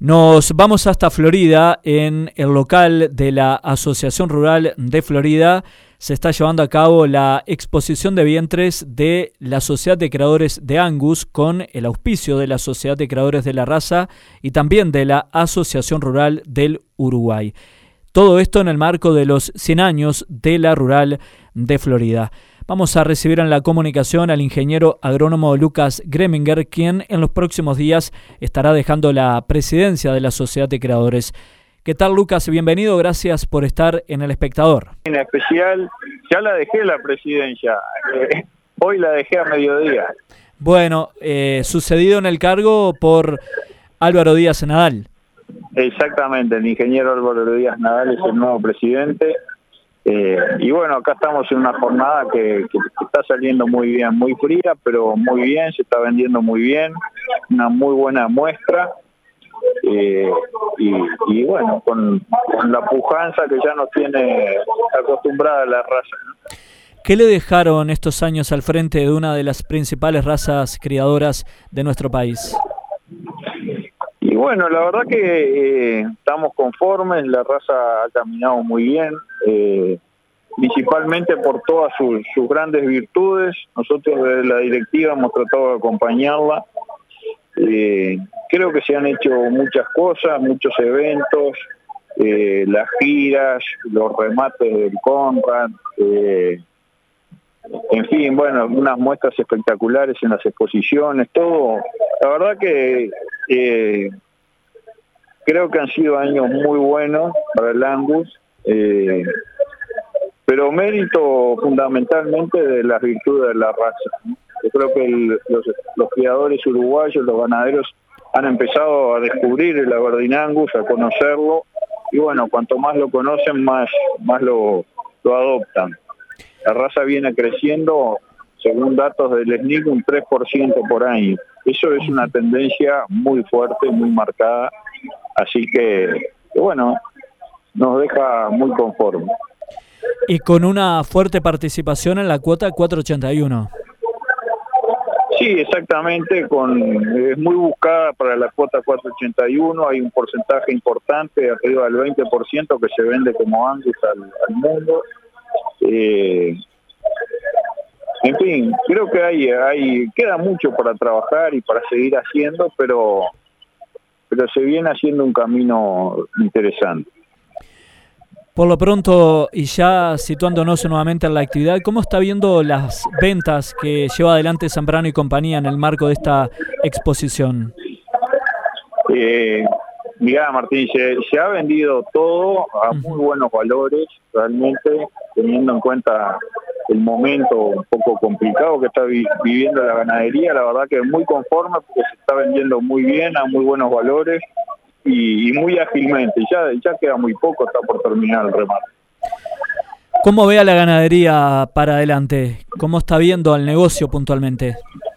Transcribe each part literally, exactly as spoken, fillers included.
Nos vamos hasta Florida. En el local de la Asociación Rural de Florida se está llevando a cabo la exposición de vientres de la Sociedad de Criadores de Angus con el auspicio de la Sociedad de Criadores de la Raza y también de la Asociación Rural del Uruguay. Todo esto en el marco de los cien años de la Rural de Florida. Vamos a recibir en la comunicación al ingeniero agrónomo Lucas Greminger, quien en los próximos días estará dejando la presidencia de la Sociedad de Criadores. ¿Qué tal, Lucas? Bienvenido, gracias por estar en El Espectador. En especial, ya la dejé la presidencia, eh, hoy la dejé a mediodía. Bueno, eh, sucedido en el cargo por Álvaro Díaz Nadal. Exactamente, el ingeniero Álvaro Díaz Nadal es el nuevo presidente. Eh, y bueno, acá estamos en una jornada que, que está saliendo muy bien, muy fría, pero muy bien, se está vendiendo muy bien, una muy buena muestra. Eh, y, y bueno, con, con la pujanza que ya nos tiene acostumbrada la raza, ¿no? ¿Qué le dejaron estos años al frente de una de las principales razas criadoras de nuestro país? Y bueno, la verdad que eh, estamos conformes, la raza ha caminado muy bien, eh, principalmente por todas sus, sus grandes virtudes. Nosotros desde la directiva hemos tratado de acompañarla. Eh, creo que se han hecho muchas cosas, muchos eventos, eh, las giras, los remates del Conrad, eh, en fin, bueno, unas muestras espectaculares en las exposiciones, todo. La verdad que eh, creo que han sido años muy buenos para el Angus, eh, pero mérito fundamentalmente de las virtudes de la raza, ¿no? Yo creo que el, los, los criadores uruguayos, los ganaderos, han empezado a descubrir el Aberdeen Angus, a conocerlo, y bueno, cuanto más lo conocen, más, más lo, lo adoptan. La raza viene creciendo, según datos del S N I C, un tres por ciento por año. Eso es una tendencia muy fuerte, muy marcada, así que, que bueno, nos deja muy conformes. Y con una fuerte participación en la cuota cuatrocientos ochenta y uno. Sí, exactamente, con, es muy buscada para la cuota cuatrocientos ochenta y uno, hay un porcentaje importante, arriba del veinte por ciento, que se vende como Angus al, al mundo. Eh, en fin, creo que hay, hay queda mucho para trabajar y para seguir haciendo, pero, pero se viene haciendo un camino interesante. Por lo pronto, y ya situándonos nuevamente en la actividad, ¿cómo está viendo las ventas que lleva adelante Zambrano y compañía en el marco de esta exposición? Eh, mirá, Martín, se, se ha vendido todo a muy buenos valores, realmente, teniendo en cuenta el momento un poco complicado que está vi, viviendo la ganadería. La verdad que es muy conforme porque se está vendiendo muy bien, a muy buenos valores. Y, y muy ágilmente, ya, ya queda muy poco, está por terminar el remate. ¿Cómo ve a la ganadería para adelante? ¿Cómo está viendo al negocio puntualmente?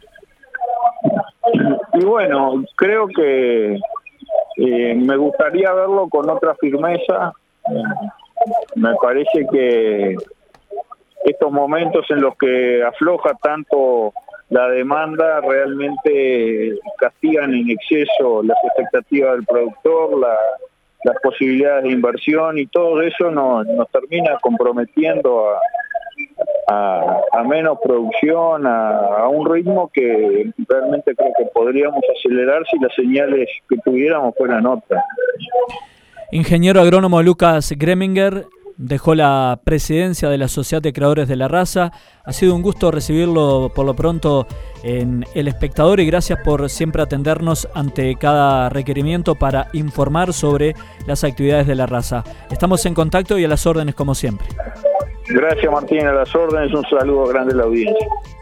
Y bueno, creo que eh, me gustaría verlo con otra firmeza. Eh, me parece que estos momentos en los que afloja tanto la demanda realmente castigan en exceso las expectativas del productor, la, las posibilidades de inversión, y todo eso nos, nos termina comprometiendo a, a, a menos producción, a, a un ritmo que realmente creo que podríamos acelerar si las señales que tuviéramos fueran otras. Ingeniero agrónomo Lucas Greminger dejó la presidencia de la Sociedad de Criadores de la Raza. Ha sido un gusto recibirlo por lo pronto en El Espectador y gracias por siempre atendernos ante cada requerimiento para informar sobre las actividades de la raza. Estamos en contacto y a las órdenes como siempre. Gracias, Martín, a las órdenes. Un saludo grande a la audiencia.